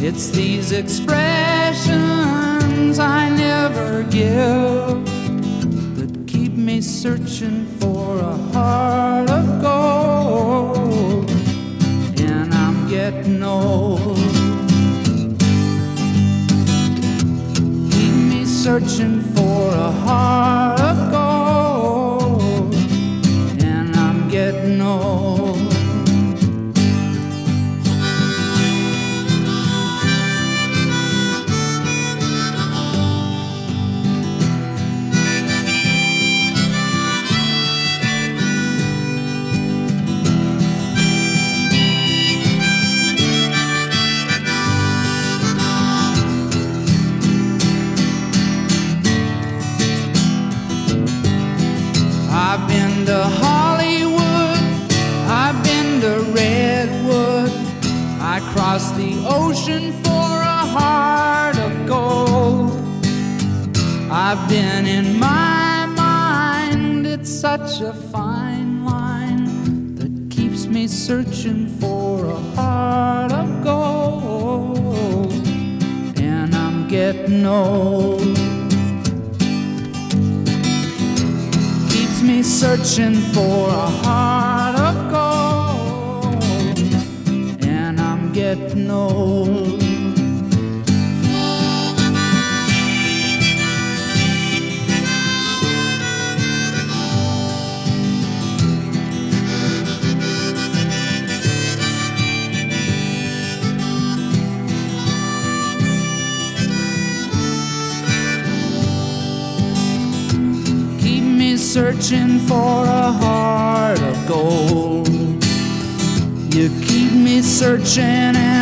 It's these expressions I never give that keep me searching for a heart of gold. And I'm getting old. Keep me searching for a heart of gold. And I'm getting old. I've been to Hollywood, I've been to Redwood, I crossed the ocean for a heart of gold. I've been in my mind, it's such a fine line that keeps me searching for a heart of gold. And I'm getting old. Me searching for a heart of gold, and I'm getting old. Searching for a heart of gold. You keep me searching and